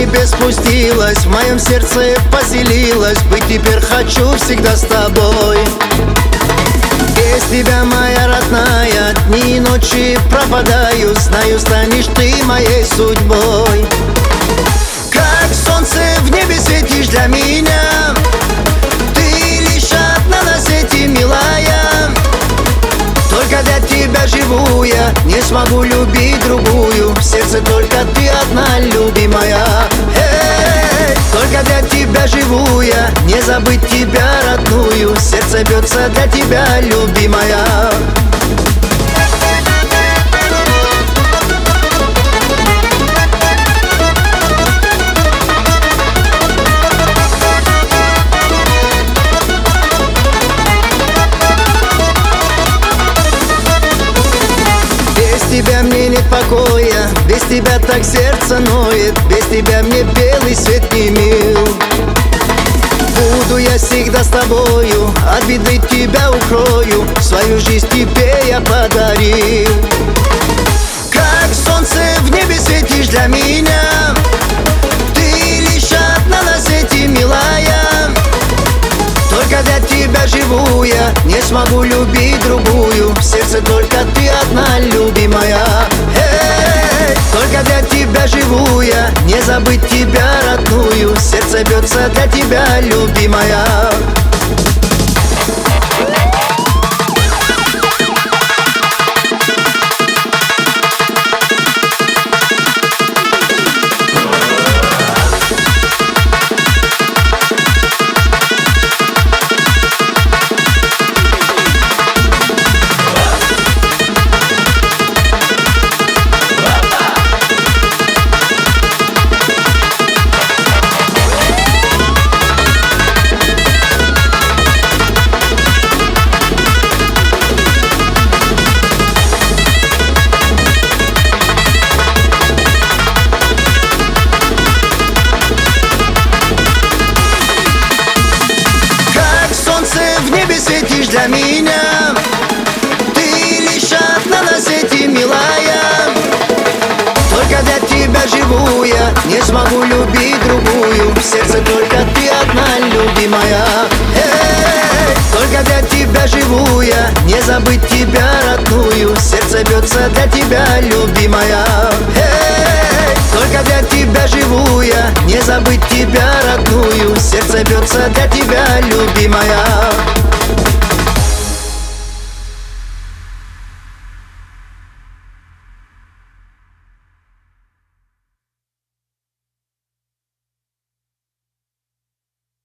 небес спустилась, в моем сердце поселилась. Быть теперь хочу всегда с тобой. Без тебя, моя родная, дни и ночи пропадаю. Знаю, станешь ты моей судьбой. Как солнце в небе светишь для меня, ты лишь одна на свете, милая. Только для тебя живу я, не смогу любить другую. В сердце только ты одна, любимая. Только для тебя живу я, не забыть тебя родную. Сердце бьется для тебя, любимая. Без тебя мне нет покоя, без тебя так сердце ноет. Без тебя мне белый свет не мил. Буду я всегда с тобою, от беды тебя укрою. Свою жизнь тебе я подарил. Как солнце в небе светишь для меня, ты лишь одна на свете, милая. Только для тебя живу я, не смогу любить другую. В сердце только ты одна, любимая. Только для тебя живу я, не забыть тебя родную. Сердце бьется для тебя, любимая. Светишь для меня, ты лишь одна на свете, милая. Только для тебя живу я, не смогу любить другую. В сердце только ты одна, любимая. Только для тебя живу я, не забыть тебя родную. Сердце бьется для тебя, любимая. Только для тебя живу я, не забыть тебя родную. Сердце бьется для тебя, любимая.